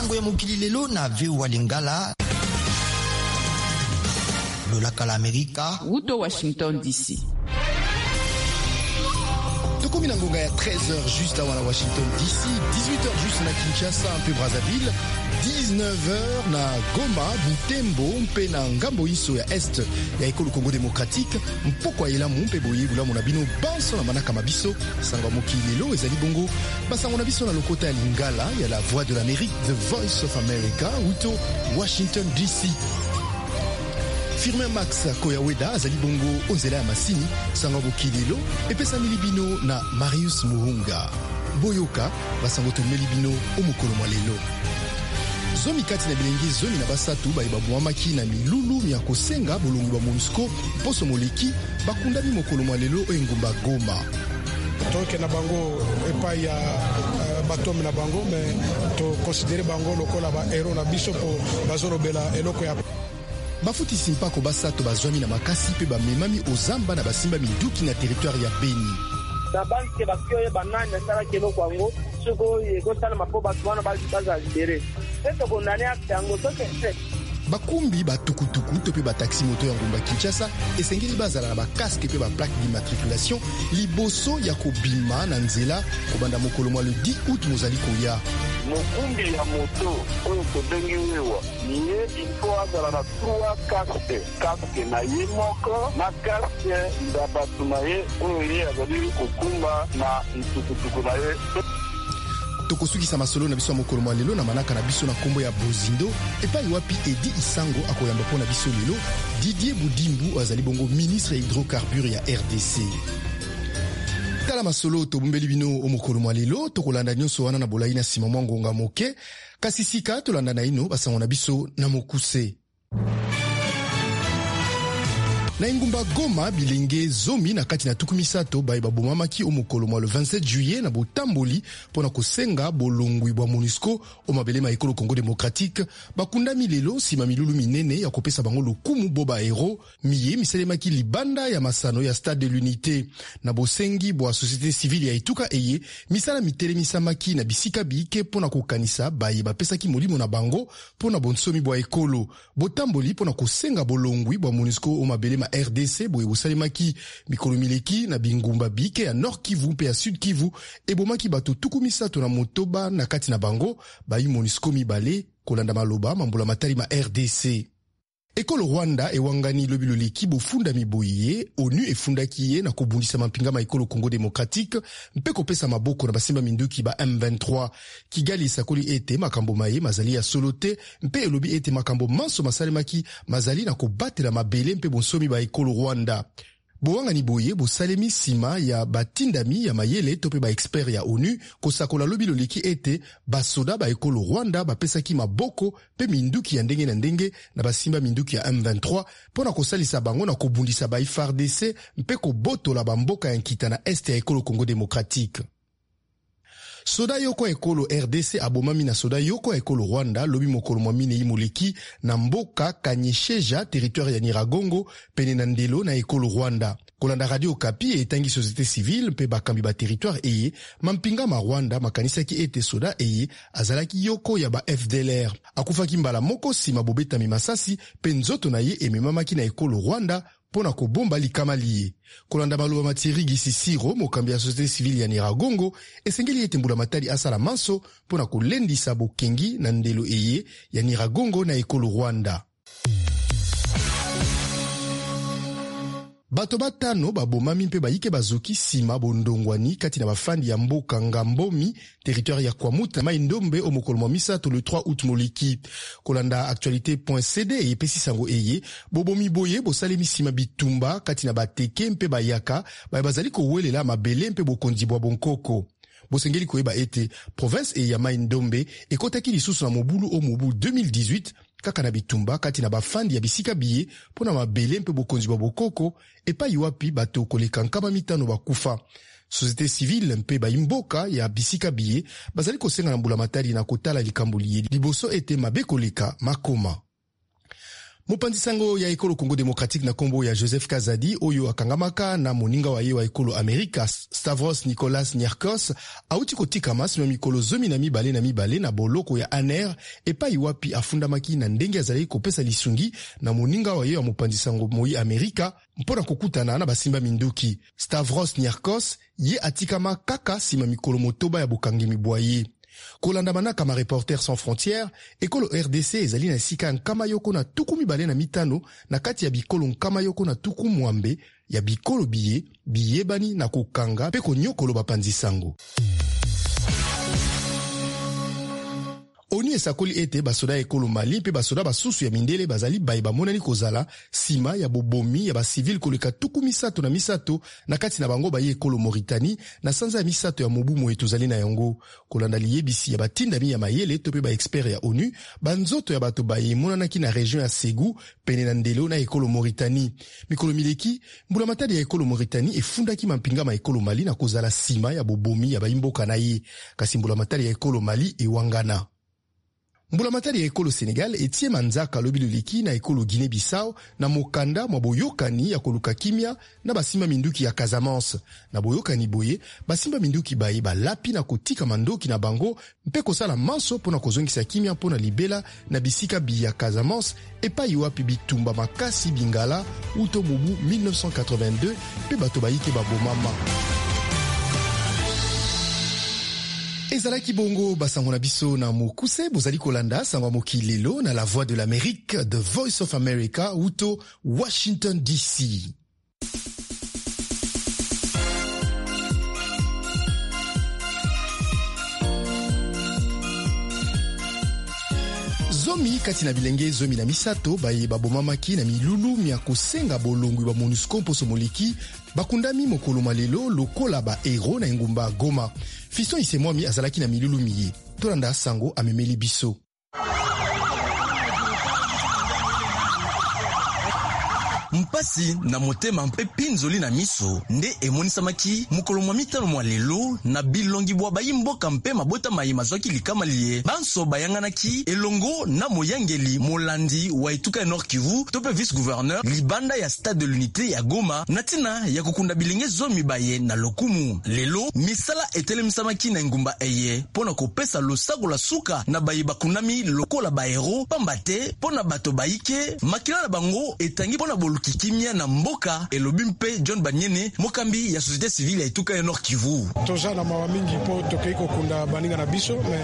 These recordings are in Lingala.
sango ya mokili lelo na VOA Lingala. Lolaka la Amerika. Wuto Washington DC. Tokomi na ngonga ya 13h juste avant la Washington DC, 18h juste na Kinshasa, un peu Brazzaville, 19h na Goma, Butembo, mpe na ngambo iso ya Est ya ekolo Congo démocratique, mpoko ya elamu mpe boye bula mona bino banso na manaka mabiso, sanga mokili lelo ezali bongo, basango na biso na lokota ya Lingala, ya la voix de l'Amérique, The Voice of America, Wuto Washington DC. Firmin Max Koyaweda azali bongo onzela ya masini sanga bokilelo epesa milibino na Marius Muhunga boyoka basango tomeli bino omukolo mwalelo zomi kati na bilenge zomi na basatu bayebabwamaki na milulu ya kosenga bolongi ba MONUSCO poso moleki bakundami mokolo mwalelo engumba Goma toke na bango epai ya batomi na bango me to considérer bango lokola ba héros na biso po bazolobela eloko ya bafutisi mpako basato bazwami na makasi pe bamemami ozamba na basimba minduki na territoire ya Beni. Na banke bakioye banani asala kelo kwango soko yekosala mapo batwana baza libere. Peto kondane akyango soke. Bakumbi batukutuku to pe bataxi moto ya ngumba Kinshasa esengeli bazala na bakaske pe baplaque d'immatriculation liboso ya kobima na nzela kobanda mokolo mwa le 10 août mozali koya. Mokumbi ya moto oyo tobengi wewa niye ifo azala na 3 kaske na ye moko na kaske nda batu na ye oyo ye azali kokumba na ntukutuku na ye. Tokosukisa masolo na biso mokolo mwa lelo na manaka na biso na kombo ya Bozindo epai wapi Edi Isango akoyamba pona biso lelo Didier Budimbu azali bongo ministre ya hydrocarbures ya RDC. Tala masolo tobumbeli bino omokolo mwa lelo tokolanda nyonso wana na bolai na sima mwa ngonga moke kasi sika tolanda na ino basango na biso na mokuse. Na ingumba Goma bilenge zomi na kati na tukumisato baye babomamaki omokolo mwa le 27 juillet na botamboli pona kosenga bolongwi bwa MONUSCO o mabelema ekolo Congo démocratique bakundami lelo sima milulu minene ya kopesa bango lokumu boba hero miye misalemaki libanda ya masano ya Stade de l'Unité na bosengi bwa société civile ya ituka eye misala mitelemisamaki na bisika biike pona kokanisa baye bapesaki molimo na bango pona bonsomi bwa ekolo botamboli pona kosenga bolongwi bwa MONUSCO o mabelema RDC boye bosalemaki mikolo mileki na bingumba bike ya Nord Kivu pe ya Sud Kivu ebomaki bato tukumisato na motoba na kati na bango bayi MONUSCO mibale kolanda maloba mambula matari ma RDC. Ekolo Rwanda ewangani lobi loleki bofunda miboye ONU efundaki ye na kobundisa mampinga ma ekolo Congo démocratique mpe kopesa maboko na basimba minduki ba M23 Kigali esakoli ete makambo maye mazali ya solote mpe elobi ete makambo manso masalemaki mazali na kobatela mabele mpe bonsomi ba ekolo Rwanda. Bowangani boye bosalemi sima ya batindami ya mayele tope ba expert ya ONU kosakola lobi loleki ete basoda ba ekolo Rwanda bapesaki maboko pe minduki ya ndenge na ndenge na basimba minduki ya M23 pona kosalisa bango na kobundisa ba FARDC mpe kobotola bamboka ya nkita na este ya ekolo Congo démocratique. Soda yoko ekolo RDC abomami na soda yoko ekolo Rwanda lobi mokolo mwa minei moleki na mboka Kanyesheja territoire ya Nyiragongo pene na ndelo na ekolo Rwanda. Kolanda Radio Okapi etangi société civile mpe bakambi ba territoire eye mampinga ma Rwanda makanisaki ete soda eye azalaki yoko ya ba FDLR. Akufaki mbala moko sima bobetami masasi pe nzoto na ye ememamaki na ekolo Rwanda pona kobomba likama liye. Kolanda maloba Mathieri Gisisiro mokambi ya société civile ya Nyiragongo esengeli ete mbula matali asala manso pona kolendisa bokengi na ndelo eye ya Nyiragongo na ekolo Rwanda. Bato batano babomami mpe baike bazoki sima bondongwani kati na bafandi ya mboka Ngambomi territoire ya Kwamuta Maindombe omokolo mwa misato le 3 août moleki. Kolanda actualité.cd epesi sango eye bobomi boye bosalemi sima bitumba kati na bateke mpe bayaka baye bazali kowelela mabele mpe bokonzi bwa bonkoko. Bosengeli koyeba ete province ya Maindombe ekotaki lisusu na mobulu o mobu 2018 kaka na bitumba kati na bafandi ya bisika biye pona mabele mpe bokonzi bwa bokoko epai wapi bato koleka nkama mitano bakufa. Société civile mpe baimboka ya bisika biye bazali kosenga na mbula matari na kotala likambo liye liboso ete mabe koleka makoma. Mopanzi sango ya ekolo Congo Démocratique na kombo ya Joseph Kazadi oyo akangamaka na moninga wa ye wa ekolo Amerika Stavros Nicolas Niarchos auti kotikama sima mikolo 12 na boloko ya ANR epai wapi afundamaki na ndenge azali kopesa lisungi na moninga wa ye wa mopanzi sango moi Amerika mpona kokutana na basimba minduki. Stavros Niarchos ye atikama kaka sima mikolo motoba ya bokangi mibwaye. Kolanda manaka ma Reporters sans frontières, ekolo RDC ezali na sika nkama yoko na tuku mibale na mitano na kati ya bikolo nkama yoko na tuku mwambe ya bikolo biyebani na kokanga pe konyokolo bapanzi sango. ONU esakoli ete basoda ekolo Mali pe basoda basusu ya mindele bazali bayeba monani kozala sima ya bobomi ya basivile koleka tuku misato na kati na bango baye ekolo Mauritanie na sanza ya misato ya mobumu etozali na yango. Kolanda liyebisi ya batindami ya mayele to pe ba expert ya ONU banzoto ya bato baye monanaki na region ya Ségou pene na ndelo na ekolo Mauritanie. Mikolo mileki mbula matadi ya ekolo Mauritanie efundaki mampinga ma ekolo Mali na kozala sima ya bobomi ya baimboka na ye. Kasi mbula matadi ya ekolo Mali ewangana. Mbula matari ya ekolo Senegal etie manzaka lobi luliki na ekolo Guinée-Bissau na mokanda mwa boyokani ya koluka kimia na basimba minduki ya Casamance. Na boyokani boye, basimba minduki baye balapi na kotika mandoki na bango mpe kosala manso pona kozongisa kimia pona libela na bisika biya Casamance epa iwapi bitumba makasi bingala uto mobu 1982 pe bato bayike babomama. Ezalaki bongo basango na biso na mokuse bozali kolanda sango mokilelo na la voix de l'Amérique, The Voice of America, uto Washington DC. Zomi kati na bilenge zomi na misato baye babomamaki na milulu mia kosenga bolongwi ba MONUSCO mposo moleki bakundami mokolo malelo lokola ba hero na engumba Goma. Fiston Isemwami azalaki na milulu miye. Tolanda sango amemeli biso. Mpasi na motema mpe pinzoli na miso nde emonisamaki mokolo mwa mitano mwa lelo na bilongi bwa bayimboka mpe mabota mayima zwaki likama liye banso bayanganaki elongo na moyangeli molandi wa etuka ya Nord Kivu tope vice-gouverneur libanda ya Stade de l'Unité ya Goma na tina ya kukunda bilenge zomi baye na lokumu. Lelo misala etelemisamaki na ngumba eye pona kopesa losago la suka na baye bakundami lokola bahero pambate pona bato bayike makila na bango etangi pona kikimia na mboka elobi mpe John Banyene mokambi ya société civile ya etuka ya Nord Kivu. Toza na mawa mingi po tokei kokunda baninga na biso me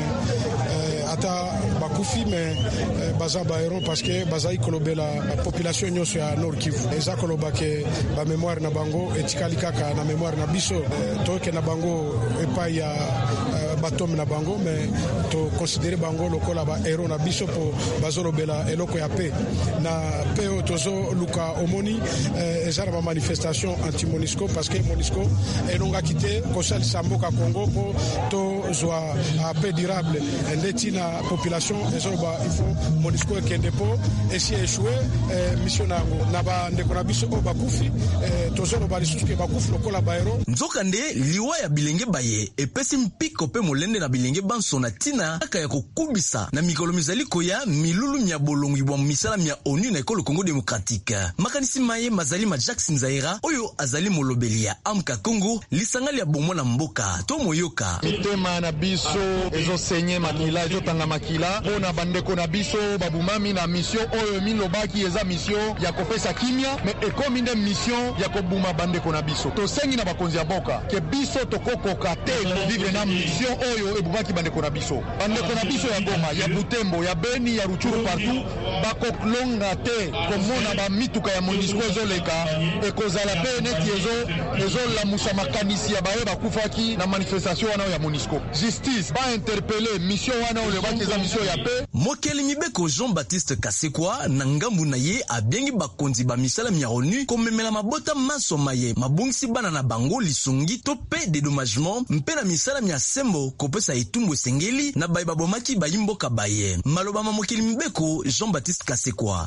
ata bakufi me baza ba hero parce que baza ikolobela population nyonso ya Nord Kivu. Eza koloba ke ba mémoire na bango etikali kaka na mémoire na biso toke na bango epai ya batom na bango me to considérer bango lokola ba hero na biso po bazolobela eloko ya pe na pe tozo luka omoni eza na manifestation anti-MONUSCO parce que MONUSCO elonga kite kosalisa mboka Congo po to zwa paix durable ndeti na population ezoloba il faut MONUSCO ekende po esi échoué mission nango na ba ndeko na biso bakufi tozoloba lisusu ke bakufi lokola bahero nzoka nde liwa ya bilenge baye epesi mpiko pe molende na bilenge banso na tina aka ya kokubisa na mikolo mizali koya milulu mya bolongi bwa misala mya ONU na ekolo Congo Démocratique. Makanisi maye mazali ma Jackson Zaira oyo azali molobeli ya Amka Congo lisangali ya bomo na mboka to moyoka mitema na biso ezo senye makila ezo tanga makila pona bandeko na biso babumami na mission oyo milobaki eza mission ya kopesa kimia me ekomi nde mission ya kobuma bandeko na biso to sengi na bakonzi ya boka ke biso tokokoka te vivre na mission oyo ebumaki bandeko na biso ya Goma ya Butembo ya Beni ya Ruchuru partout bakoklonga te komona ba mituka ya MONUSCO ezoleka ekozala pe neti ezolamusa makanisi ya baye bakufaki na manifestation wana ya MONUSCO. Justice ba interpeller mission wana oyo baki za mission ya pe mokeli mibeko Jean-Baptiste Kasekwa na ngambu na ye abengi bakonzi ba misala mya ONU komemela mabota maso maye mabungisi bana na bango lisungi to pe dédommagement mpe na misala mya sembo kopesa etumbu sengeli na baye babomaki bayimboka baye maloba mokeli mibeko Jean-Baptiste Kasekwa.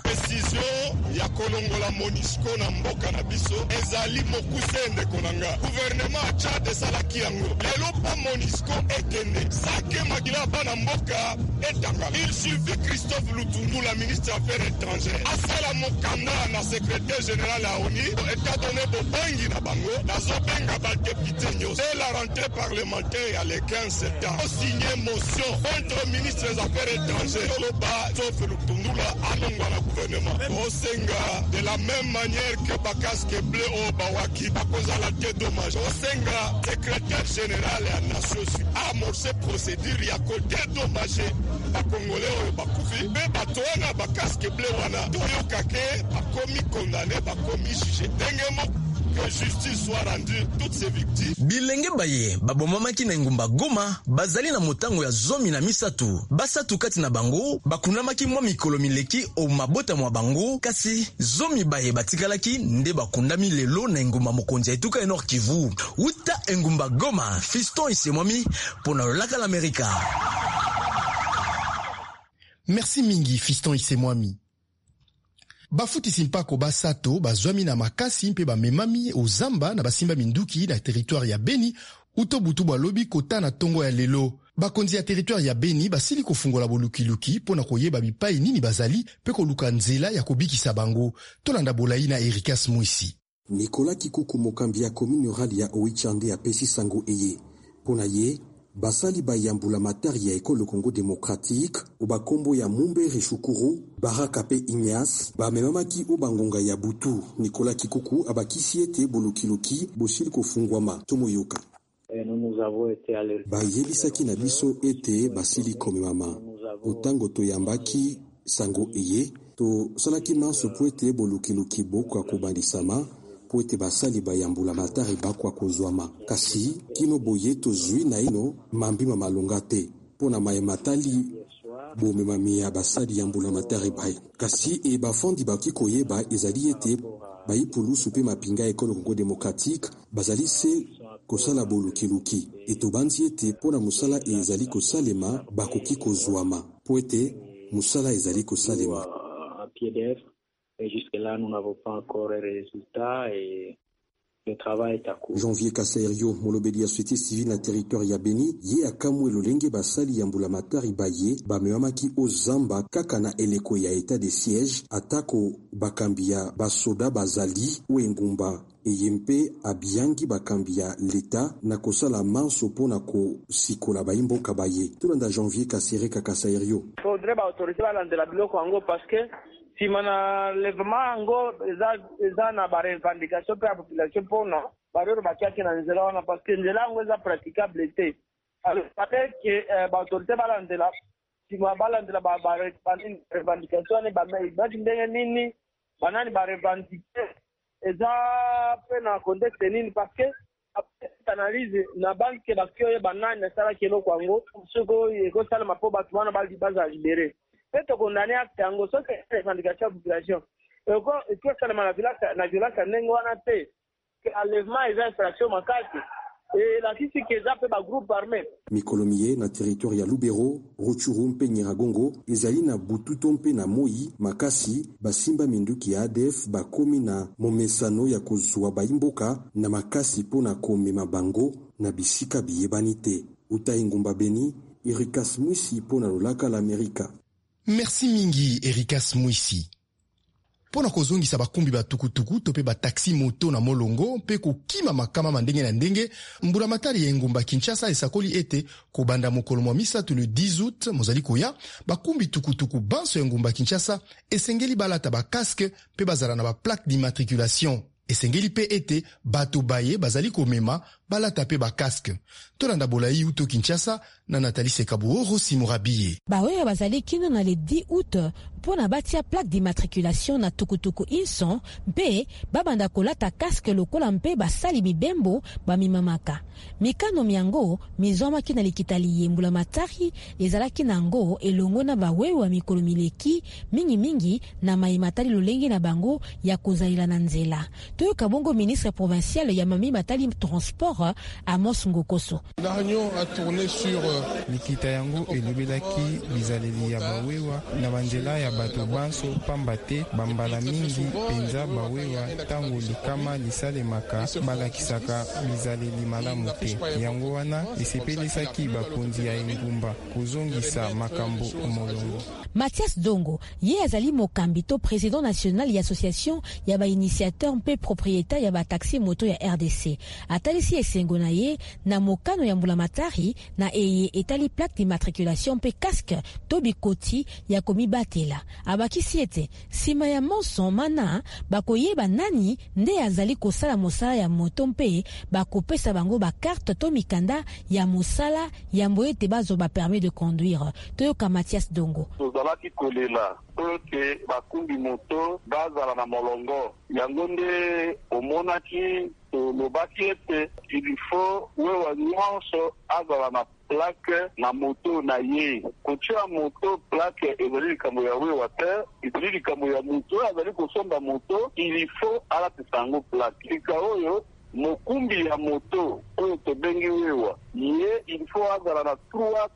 Ya kolongola MONUSCO na mboka na biso ezali mokusende konanga gouvernement Tchad salaki yango lelo pa MONUSCO ekende sake makila bana mboka etanga. Il suffit Christophe Lutundu, la ministre des Affaires étrangères, asala mokanda na secrétaire général à ONU, état donné bobangi na bango, nazobenga ba député nyo. C'est la rentrée parlementaire à les 15 septembre. On signe motion contre le ministre des Affaires étrangères. Toloba Christophe Lutundu la anongwa na gouvernement. Osenga de la même manière que Bakaske Bleu au Bawaki, bakoza la dédommage. Osenga secrétaire général à Nations Unies a amorcé procédure ya ko dédommager ba Congolais au bakufi. Mais batoana Bakaske Bleu wana toyoka ke bakomi condamné, bakomi jugé. Dengemo que justice soit rendue toutes ces victimes. Bilenge baye babomamaki na ngumba Goma bazali na motango ya zomi na misatu. Basatu kati na bango bakunamaki mwa mikolo mileki o mabota mwa bango kasi zomi baye batikalaki nde bakundami lelo na ngumba mokonzi etuka Nord Kivu. Uta ngumba Goma, Fiston Isemwami pona laka l'Amerika. Merci mingi Fiston Isemwami. Bafutisi mpako basato bazwami na makasi mpe bamemami ozamba na basimba minduki na territoire ya Beni uto butu balobi kota na tongo ya lelo. Bakonzi ya territoire ya Beni basili kofungola bolukiluki pona koyeba bipai nini bazali pe koluka nzela ya kobikisa bango. Tolanda bolai na Erikas Mwisi. Nicolas Kikuku mokambi ya commune rurale ya Oichande ya pesi sango eye. Pona ye basali bayambula matari ya ekolo Congo démocratique ubakombo ya Mumbere Shukuru Baraka pe Ignace bamemamaki ubangonga ya butu. Nicolas Kikuku abakisi ete bolukiluki bosili kofungwama tomoyoka. Nous avons été alertés. Bayebisaki na biso ete basili komemama otango toyambaki sango eye to salaki manso po ete bolukiluki bokwa kobandisama po ete basali bayambula matari bakwa kozwama kasi kino boye tozwi na ino mambima malonga te pona mayematali bomemami ya basali yambula matari bay kasi e bafondi bakikoyeba ezali ete bayipulusu pe mapinga ekolo Congo démocratique bazali se kosala bolukiluki etobanzi ete pona musala ezali kosalema bakoki kozwama po ete musala ezali kosalema. Et jusque-là, nous n'avons pas encore les résultats et le travail est à court. Janvier Kassaerio, molobeli ya société civile na territoire ya Beni, ye akamwe lolenge basali yambula matari baye, bamewamaki ozamba kaka na eleko ya état de siège, atako bakambia basoda bazali uengumba eyempe abiyangi bakambia l'État na kosala manso pona ko sikola baimboka baye. Tulanda Janvier Kassaerio. Faudrait autoriser la biloko ango parce que si mana levement ngo eza na ba revendication pe population pona barero bakiaki na nzela wana parce que nzela ngo eza praticable te. Alors peut-être que ba autorité balandela si ma balandela ba revendication ne ba ndenge nini banani ba revendiquer eza pe na contexte nini parce que analyse na banque bakio banani na sala kelo kwango soko eko sala mapo batu wana bali baza libérer. C'est condamné à Tango, ça c'est une revendication de la population. Et encore, il faut que la violence n'est pas enlèvement et infraction makati. Et la fille qui est appelée par groupe armé. Mikolomie na territoire ya Lubero, Ruchuru mpe Nyiragongo, ezali na bututo mpe na Moi, Makasi, basimba minduki ya ADF bakomi na momesano ya kozwa baimboka na makasi pona komema bango na bisika biyebani te. Uta ingumba Beni, Erikas Mwisi pona lolaka l'Amerika. Merci mingi Erikas Mwisi. Pona kozongisa bakumbi batukutuku tope ba taxi moto na molongo pe kokima makama mandenge na ndenge mbula matari ya ngumba Kinshasa esakoli ete kobanda mokolo mwa misatu le 10 août mozali koya bakumbi tukutuku banso ya ngumba Kinshasa esengeli balata ba casque pe bazala na ba plaque d'immatriculation. Esengeli pe ete bato baye bazali komema balata pe ba casque. Tolanda bolai uto Kinshasa na Nathalie Sekabuo Rossi Mourabiye. Bawe bazali kino na le 10 août pona batia plaque d'immatriculation na tukutuku inson mpe babanda kolata casque lokola mpe basali mibembo bamimamaka. Mikano miango mizoma kina likitali yembula matari ezalaki nango elongo na bawe wa mikolo mileki mingi na maimatali lolenge na bango ya kozalila na nzela. Toyo kabongo ministre provincial ya mami matali transport Nord, Amos Ngokoso. La réunion a tourné sur likita yango elobelaki bizaleli ya bawewa na banzela ya bato banso pamba te bambala mingi penza bawewa ntango likama lisalemaka balakisaka bizaleli malamu te. Yango wana esepelisaki bakonzi ya engumba kozongisa makambo omolongo. Mathias Dongo ye azali mokambi to président national ya association ya ba initiateur mpe propriétaire ya ba taxi moto ya RDC. Atalisi esengo na ye na mokano ya mbulamatari na eye etali plaque d'immatriculation mpe casque to bikoti ya komibatela. Abakisi ete sima ya monson mana bakoyeba nani nde azali kosala mosala ya moto mpe bakopesa bango ba carte to mikanda ya mosala ya mboete bazo ba permis de conduire. Toyoka Mathias Dongo. Tozalaki kolela oke bakumbi moto bazala na molongo yango nde omonaki tolobaki ete il faut wewa nyonso azala na plaque na moto na ye. Kotia moto plaque ezali likambo ya wewa te, ezali likambo ya moto azali kosomba moto, il faut alatisa yango plaque. Lika oyo mokumbi ya moto oyo tobengi wewa ye il faut azala na 3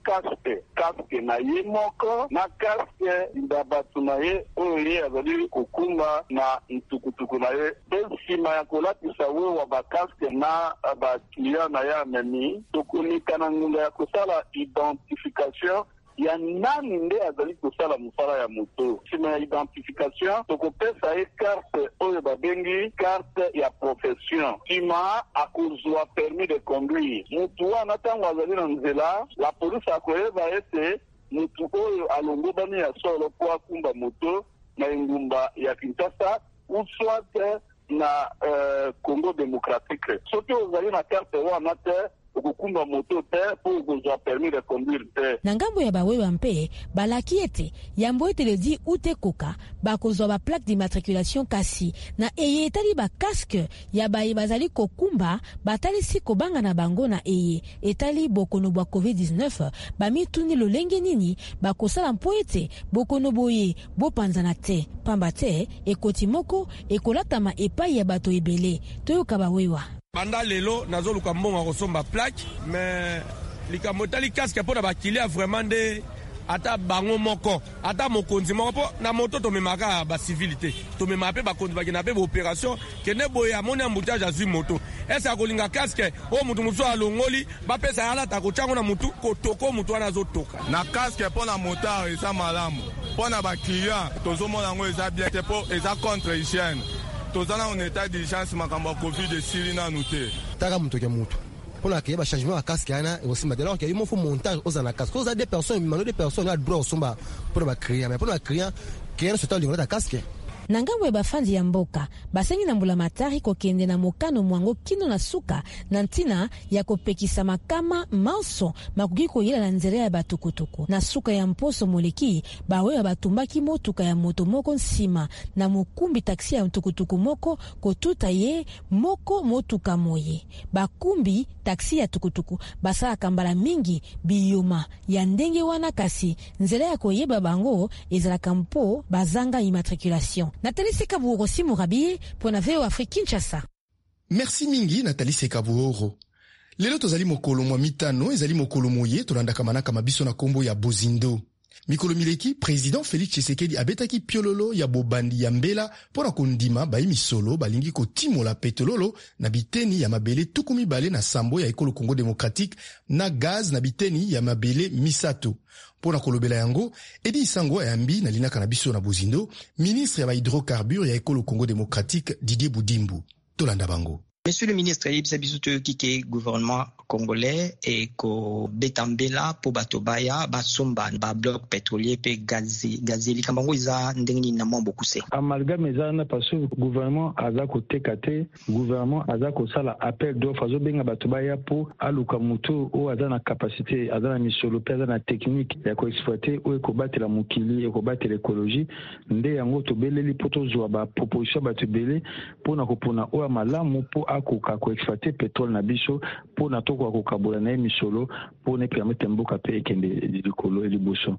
casque na ye moko na casque nda bato na ye oyo ye azali kokumba na ntukutuku na ye. Nsima ya kolatisa wewa bakaske na baklient na ye amemi tokonika na ngunga ya kosala identification ya nani nde azali kosala mosala ya moto. Nsima ya identification tokopesa ye carte oyo babengi carte ya profession. Nsima akozwa permis de conduire. Mutu wana ntango azali na nzela la polisi akoyeba ete mutu oyo alongobani ya solo po akumba moto na engumba ya Kinshasa ou soit na Congo démocratique. Soki ozali na carte wana te okukumba moto te po kozwa permis de conduire te. Na ngambo ya bawewa mpe balaki ete yambo ete le di ute koka bakozwa ba plaque d'immatriculation kasi na eye etali ba casque ya baye bazali kokumba batali si kobanga na bango na eye etali bokono bwa COVID-19 bamituni lolenge nini bakosala mpo ete bokono boye bopanzana te pamba te ekoti moko ekolatama epai ya bato ebele. Toyoka bawewa. Banda lelo nazoluka mbongo kosomba plaque mais likambo tali casque pona bakilia vraiment de ata bango moko ata mokonzi moko po na moto to memaka ba civilité to memape ba konzi bakina pe opération kene boya amoni embouteillage azui moto esa kolinga casque o mutu muso alongoli ba pesa ala ta kochango na mutu kotoko mutu wana zotoka na casque pona moteur esa malamu pona ba client tozomona ngo esa bien te po esa contre hygiène. Tozana en état d'urgence makambo Covid de Syrie na noté. Taka muto ke muto. Pour la ba changement à casque yana aussi mais alors qu'il faut montage aux ana casque. Cause des personnes, des personnes a droit somba pour ba créer mais pour ba créer qui est sur le casque. Na ngambo ya bafandi ya mboka basengi na mbulamatari kokende na mokano mwango kino na suka na ntina ya kopekisa makama manso makuki koyela na nzela ya batukutuku na suka ya mposo moleki bawe ya batumbaki motuka ya moto moko nsima na mukumbi taksi ya mtukutuku moko kotuta ye moko motuka moye bakumbi taksi ya tukutuku basala kambala mingi biyoma ya ndenge wana kasi nzela ya koyeba bango ezalaka mpo bazanga immatriculation. Nathalie Sekabuoro Simurabi pour na VOA Afrique Kinshasa. Merci mingi Nathalie Sekabuoro. Lelo tozali mokolo mwa mitano ezali mokolo moye tolandaka manaka mabiso na kombo ya Bozindo. Mikolo mileki président Félix Tshisekedi abetaki piololo ya bobandi ya mbela pona kondima bayi misolo balingi kotimola petololo na biteni ya mabele tukumi bale na sambo ya ekolo Congo démocratique na gaz na biteni ya mabele misato. Pona kolobela yango, Edi Sangwa Yambi na linaka na biso na Bozindo, ministre ya ba hydrocarbures ya ekolo Congo démocratique Didier Boudimbu. Tolanda bango. Monsieur le ministre, il s'agit de gouvernement congolais et ko betambela po batobaya basomba ba bloc pétrolier pe gazeli kambango iza ndengini na mambo kuse. Amalgame ezana parce que gouvernement aza ko tekate, gouvernement aza ko sala appel d'offres azo benga batobaya po aluka mutu o aza na capacité, aza na misolo pe aza na technique ya ko exploiter o ko batela mukili e ko batela écologie nde yango to beleli poto zwa ba proposition batobele pona ko pona o malamu po akoka ko exploiter pétrole na biso pona to kwa kukabola na emisolo po ne permettre mboka pe ekende likolo eliboso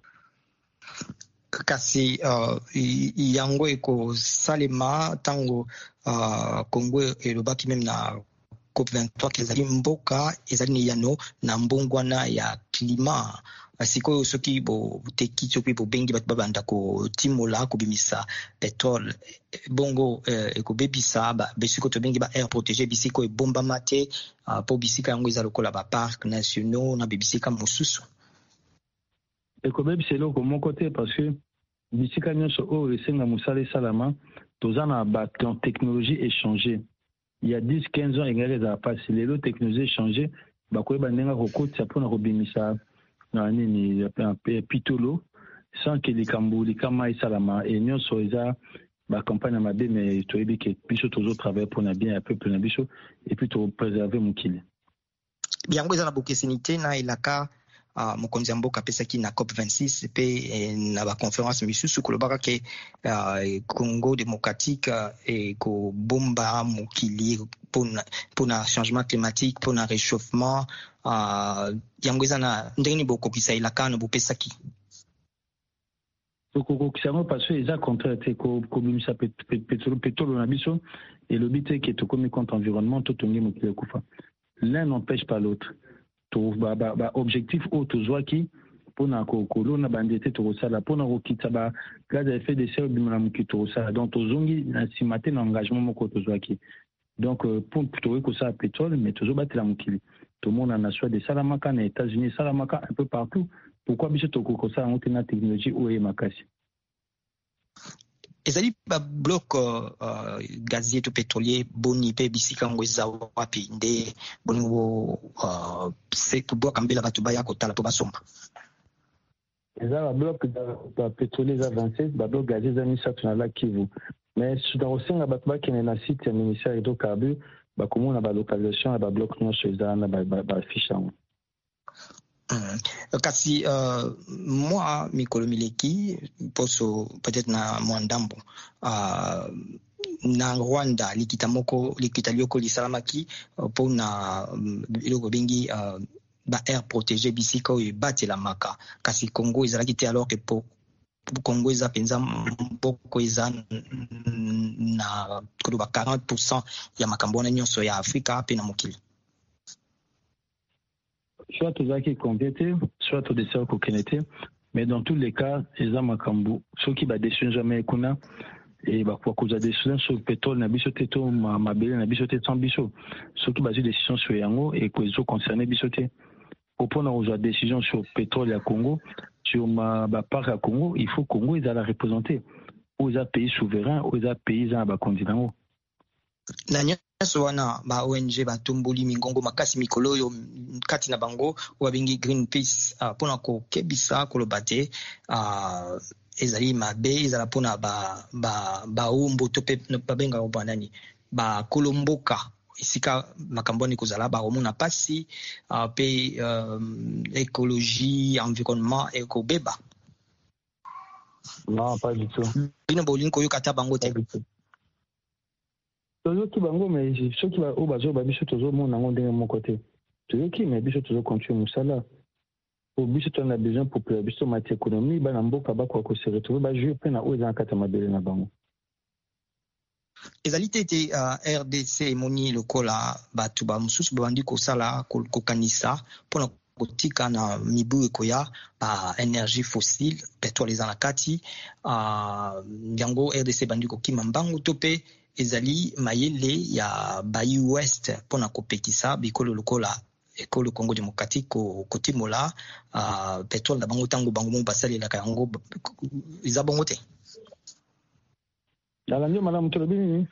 kasi yango eko salema tango Congo elobaki même na COP23 kezali mboka ezali ni yano na mbongwana ya climat sikoyo soki boteki soki bobengi bato babanda kotimola kobimisa petrole bongo ekobebisa bisiko tobengi ba air protégé bisiko ebombama te po bisika yango eza lokola ba parcs nationaux na bibisika mosusu ekobebisa eloko moko te parce que bisika nyonso oyo esenga mosala esalama toza na technologie échangée. Il y a 10-15 ans, il y a des passes. Les autres technologies changées. Bakoye bandinga kokoti apona kobimisa na nini pitolo sans que les kambouli kama isalama et nyonso eza ba campagne mabe mais toyebi ke biso tozo travailler pour na bien un peu pour na biso et puis to préserver mokili. Yango eza na bokesinité na ilaka mokonzi mboka apesaki na COP26 pe na ba conférence misusu kolobaka ke Congo démocratique et ko bomba mokili pour na changement climatique pour na réchauffement yango eza na ndenge bokokisa ilaka no bopesaki kokokisa ngo parce que eza contraire te ko bimisa pétrole na biso et le but est que to komi contre environnement to tongi mokili kufa l'un n'empêche pas l'autre. Objectif au tozwaki pona kolona bandete tokosala pona kokitsa ba gaz à effet de serre bimana mokili tokosala donc tozongi na simate na engagement moko tozwaki donc pour tokoki kosala pétrole mais tozobatela mokili tomona na Suède esalamaka na États-Unis esalamaka un peu partout pourquoi biso tokoki kosala yango te na technologie oyo makasi ezali ba bloc gazier to pétrolier boni pe bisika ngo eza wapi nde boni c'est pour bloc ambela bato baya kotala to basomba eza ba bloc da pétrolier za 27 ba bloc gazier za misato na lac Kivu mais dans osenga bato bakene na site ya ministère hydrocarbures bakomona ba localisation ya ba bloc nyonso eza na ba fiche yango. Kasi moi mikolo mileki poso peut-être na mwandambo na Rwanda likita lioko lisalamaki po na iloko bengi ba air protégé bisika oyo batela maka kasi Congo ezalaki te alors que po Congo eza penza mboko eza na koloba 40% ya makambo wana nyonso ya Afrika pe na mokili soit tozaki complété soit to desser kokenete mais dans tous les cas eza makambo soki ba décision jamais kuna et ba kwa cause décision sur pétrole na biso te to mabele na biso te sans biso soki ba décision sur yango et ko zo concerner biso te pour na ozwa décision sur pétrole ya Congo sur ba part ya Congo il faut Congo ils la représenter aux pays souverains aux pays za ba continent na nyonso wana ba ONG batumbuli mingongo makasi mikolo oyo kati na bango wabengi Greenpeace pona kokebisa koloba te ezali mabe ezala pona ba umbo to pe babenga obanani ba kolomboka isika makambo ni kozala ba omona pasi pe écologie environnement ekobeba. Non, pas du tout. Bino bolinko yo kata bango te. Tozoki bango mais soki ba o bazo ba biso tozo mona ngo ndenge moko te tozoki mais biso tozo continuer musala o biso tona besoin pour biso mati économie bana mboka bakwa ko se retrouver ba jouer pena o za kata mabele na bango ezali tete RDC moni lokola batu ba mususu bandi kosala kokanisa pona kotika na mibu ekoya ba énergie fossile pétrole za na kati yango RDC bandi kokima mbangu tope ezali mayele ya Bayi West pona kopekisa bikolo lokola ekolo Congo démocratique kotimola pétrole na bango tango bango mo basalela yango iza bongo te la ndio malamu tolobini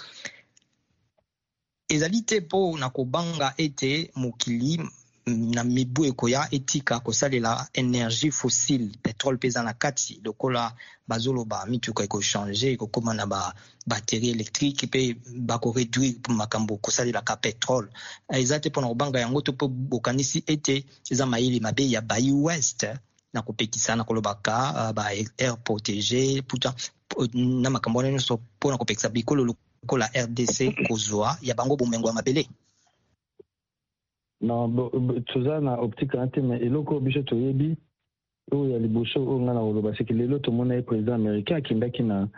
ezali te po na kobanga ete mokili na mibu ekoya etika kosalela énergie fossile pétrole peza na kati lokola bazoloba mituka ekochange ekokoma na ba batterie électrique pe bako réduire pour makambo kosalela ka pétrole eza te pona kobanga yango to po bokanisi ete eza mayele mabe ya Bayi West na kopekisa na kolobaka ba air protégé puta na makambo nyonso pona kopekisa bikolo lokola RDC kozwa ya bango bomengo ya mabele. Non, toza na optique ante mais eloko biso toyebi oyo ya liboso oyo nga na koloba c'est que lelo tomona ye président américain akendaki na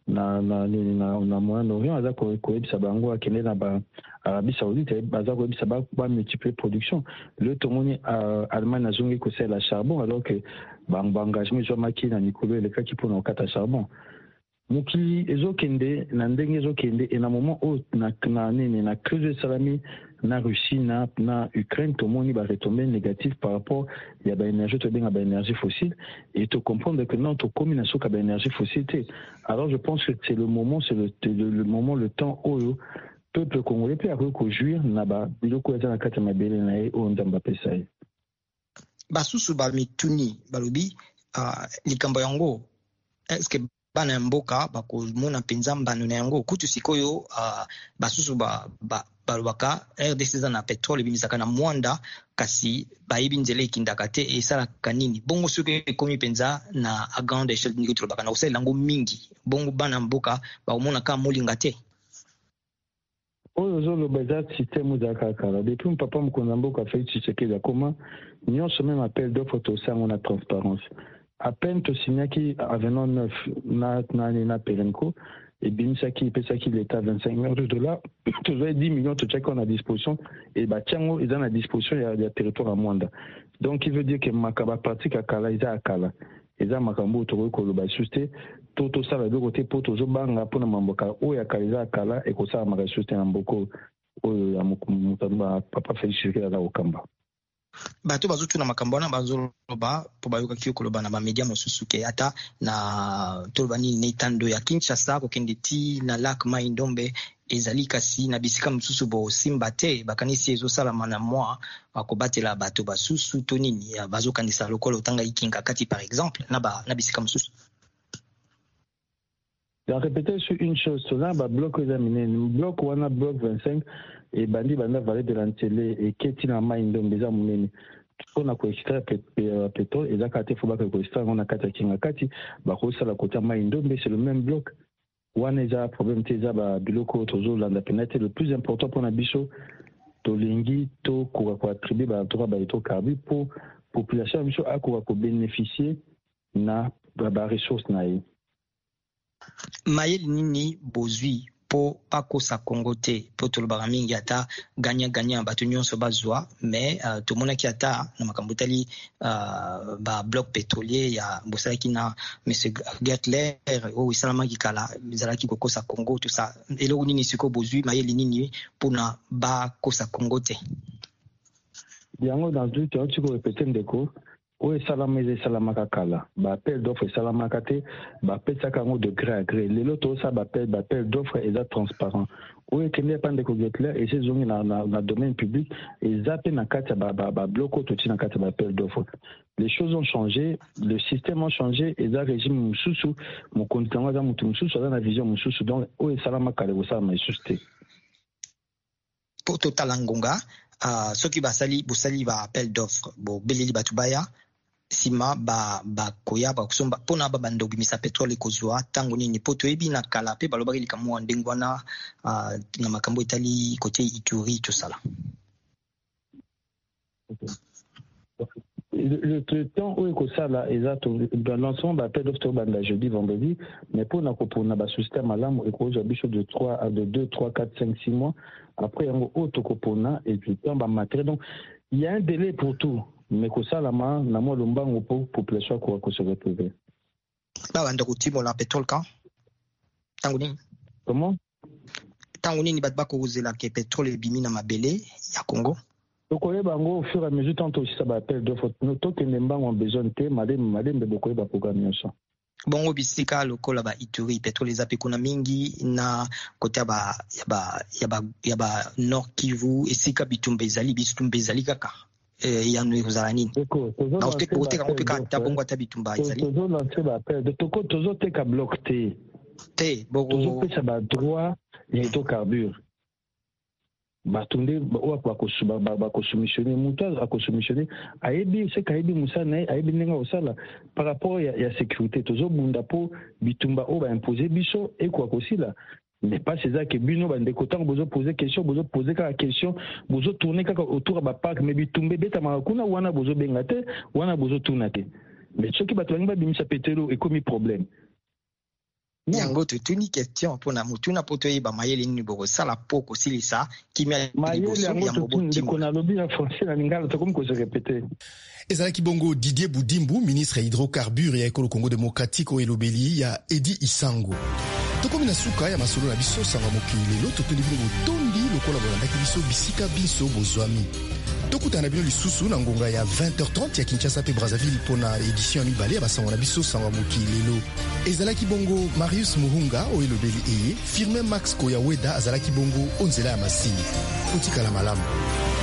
na Moyen-Orient aza koyebisa bango akende na Arabie Saoudite aza koyebisa ba multiplier production le tomoni Allemagne azongi kosala charbon alors que engagement ezwamaki na mikolo elekaki mpona kokata charbon. Mokili ezokende na ndenge ezokende et na moment oyo na crise esalami na Russie na Ukraine tomoni ba retombées négatives par rapport ya ba énergie to benga ba énergie fossile et to comprendre que non to komi na soka ba énergie fossile te. Alors je pense que c'est le moment le temps oyo peuple congolais peut avoir ko jouir na ba biloko ya na kati mabele na e o ndamba pesa e basusu ba mituni balobi likambo yango est-ce que bana mboka bakomona penza mbano na yango kutu sikoyo basusu balobaka RDC za na petrole bimisaka na mwanda kasi bayibi nzela ekindaka te esalaka nini bongo soki ekomi penza na a grande échelle ndenge tolobaka na kosalela yango mingi bongo bana mboka bakomona ka molinga te oyo ozoloba eza système ezalaka kala depuis papa mokonzi ya mboka Félix Tshisekedi akoma nyonso même appel d'offre tosango na transparence à peine tosignaki avenant 9 na Perenco et bimisaki epesaki l'état 25 millions de dollars tozwai 10 millions totiaki na disposition et batiango eza na disposition ya territoire ya mwanda donc il veut dire que makaba pratique ya kala eza ya kala eza makambo tokoki koloba lisusu te to tosala biloko te mpo tozobanga mpona mamboka oyo ya kala eza ya kala ekosalamaka lisusu te na mboka oyo ya moto papa Félix Tshisekedi aza kokamba bato bazotuna makambo wana bazoloba mpo bayokaki koloba na bamedia mosusu ke ata na toloba nini na etando ya Kinshasa kokende ti na lac Mai Ndombe ezali kasi na bisika mosusu bosimba te bakanisi ezosalama na mwa bakobatela bato basusu to nini bazokanisa lokola otanga ikinga kati par exemple na bisika mosusu. Je vais répéter sur une chose, cela va bloc examiné, bloc wana bloc 25 et bandi banda valet de l'antélé et ketina maindo mbeza munene. On a ko extraire pétrole et zakate faut ba ko extraire on a kata kinga kati ba ko sala kota maindo mais c'est le même bloc. Wana eza problème teza ba biloko tozo landa penate le plus important pour na biso to lingi to ko attribuer ba to ba hydrocarbures pour population biso a ko bénéficier na ba ressources na yi. Mayeli nini bozwi po akosa Congo te po tolobaka mingi ata ganya bato nyonso bazwa mais tomonaki ata na makambo tali ba bloc pétrolier ya bosalaki na monsieur Gertler oyo esalamaki kala ezalaki kokosa Congo tout ça eloko nini siko bozwi mayeli nini mpona bakosa Congo te yango dans tout temps tu peux répéter ndeko oyo esalama eza esalamaka kala baappel d'offre esalamaka te bapesaka yango de gré à gré lelo tozosala baappel d'offre eza transparent oyo ekende epa ndeko Getler eza ezongi na domaine public eza mpe na kati ya babloko oyo toti na kati ya baappel d'offre. Les choses ont changé, le système a changé eza régime mosusu mokonzi yango aza motu mosusu aza na vision mosusu donc oyo esalamaka kala ekosalama lisusu te po totala ngonga soki bosali baappel d'offre bobeleli bato baya sima bakoya bakusomba mpona babanda obimisa petrole ekozwa ntango nini po toyebi na kala mpe balobaki likambo ya ndenge wana na makambo etali kote Ituri tosala le temps oyo ekosala eza lancement baappel d'offre banda jeudi vendredi mais mpona kopona basociété malamu ekozwa biso de 2, 3, 4, 5, 6 mois après yango oyo tokopona et puis temps bamateriel donc il y a un délai pour tout mais kosalama na mwa lombango po population akoka ko se retrouver babanda kotimola petrole ka ntango nini comment ntango nini bato bakozela ke petrole ebimi na mabele ya Congo tokoyeba yango au fur et à mesure tant osisa baappel d'offre tokende mbango besoin te malembe bokoyeba programme nyonso bongo bisika lokola ba Ituri petrole eza pe kuna mingi na kote ya ba Nord Kivu esika bitumba ezali kaka yano ekozala nini na oteka ngo peka tabongo ata bitumba ezali tozo lancer baappel de tozo teka bloc te tozo pesa ba droit ya hydrocarbures batunde oyo bakosoumissionne moto akosoumissionne ayebi seka ayebi mosala na ye ayebi ndenge akosala par rapport ya sécurité tozobunda mpo bitumba oyo baimpose biso ekoka kosila mais pas eza ke bino bandeko ntango bozopose kaka question bozotourne kaka autour ya baparke mais bitumba ebetamaka kuna wana bozobenga te wana bozotuna te mais soki bato bangi babimisa petrolo ekomi problème yango totuni question mpona motuna po toyeba mayele nini bokosala po kosilisa kimia liboso ya mobotimo nalobi ya français na lingala tokomi kozorepete. ezalaki bongo Didier Boudimbu, ministre ya hydrocarbure ya ekolo Congo démocratique oyo elobeli ya Edi Isango. tokomi na suka ya masolo na biso sanga mokili lelo totondi bino botondi lokola bolandaki biso bisika biso bozwami. tokutana bino lisusu na ngonga ya 20h30 ya Kinshasa pe Brazzaville pona édition ya mibale ya basango na biso sanga mokili lelo. ezalaki bongo Marius Muhunga oyo elobeli eye, Firmin Max Koya Weda azalaki bongo onzela ya masini. otikala malamu.